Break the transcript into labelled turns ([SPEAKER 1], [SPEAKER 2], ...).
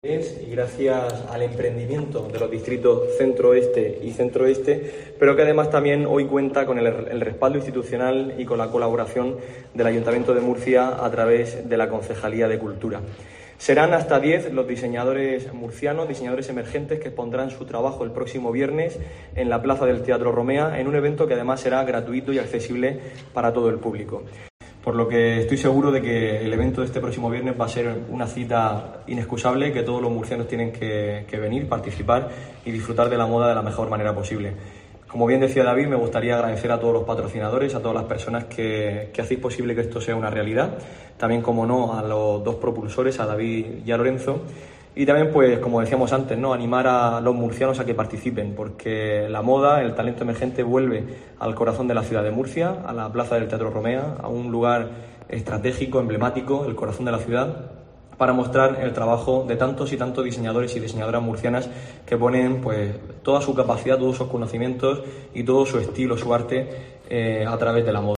[SPEAKER 1] Y gracias al emprendimiento de los distritos centro-oeste y centro-oeste, pero que además también hoy cuenta con el respaldo institucional y con la colaboración del Ayuntamiento de Murcia a través de la Concejalía de Cultura. Serán hasta 10 los diseñadores murcianos, diseñadores emergentes, que expondrán su trabajo el próximo viernes en la Plaza del Teatro Romea, en un evento que además será gratuito y accesible para todo el público. Por lo que estoy seguro de que el evento de este próximo viernes va a ser una cita inexcusable, que todos los murcianos tienen que venir, participar y disfrutar de la moda de la mejor manera posible. Como bien decía David, me gustaría agradecer a todos los patrocinadores, a todas las personas que hacéis posible que esto sea una realidad. También, como no, a los dos propulsores, a David y a Lorenzo. Y también, pues, como decíamos antes, ¿no?, animar a los murcianos a que participen, porque la moda, el talento emergente vuelve al corazón de la ciudad de Murcia, a la Plaza del Teatro Romea, a un lugar estratégico, emblemático, el corazón de la ciudad, para mostrar el trabajo de tantos y tantos diseñadores y diseñadoras murcianas que ponen, pues, toda su capacidad, todos sus conocimientos y todo su estilo, su arte a través de la moda.